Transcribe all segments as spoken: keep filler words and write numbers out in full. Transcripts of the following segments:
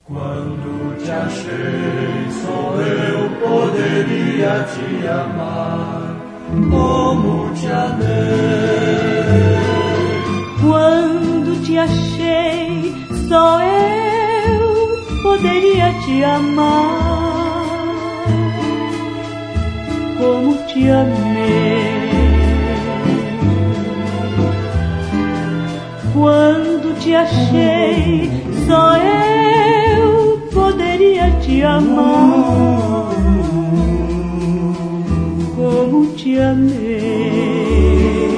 Quando te achei, só eu poderia te amar, como te amei. Quando te achei, só eu poderia te amar, como te amei. Quando te achei, só eu poderia te amar, como te amei.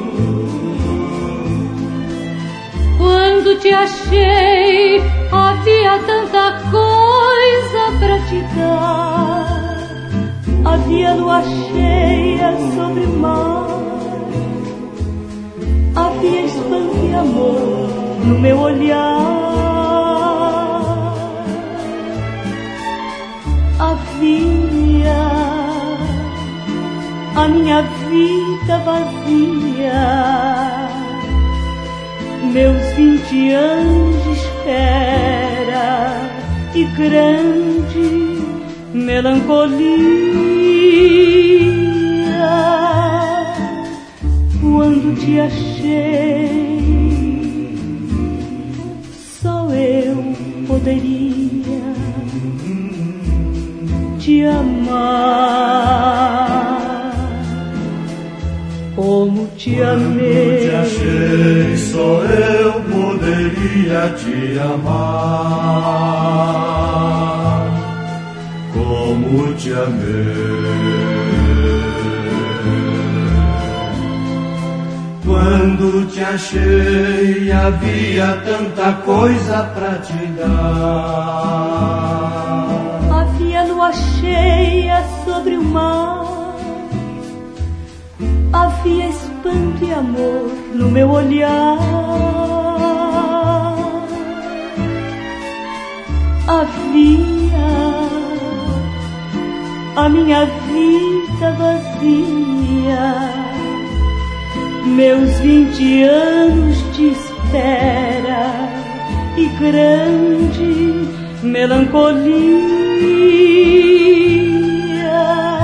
Quando te achei, havia tanta coisa pra te dar, havia lua cheia sobre o mar, havia espanto e amor no meu olhar, havia a minha vida vazia, meus vinte anos de espera e grande melancolia. Quando te achei, só eu poderia te amar, como te amei. Quando te achei, só eu poderia te amar, como te amei. Quando te achei, havia tanta coisa pra te dar, havia lua cheia sobre o mar, havia espanto e amor no meu olhar, havia a minha vida vazia, meus vinte anos de espera e grande melancolia.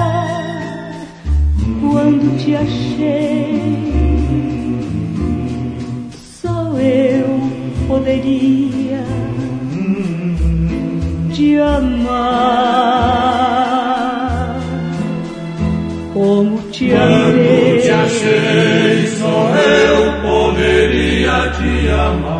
Quando te achei, só eu poderia te amar, como te amei. Quando te achei, só eu poderia te amar,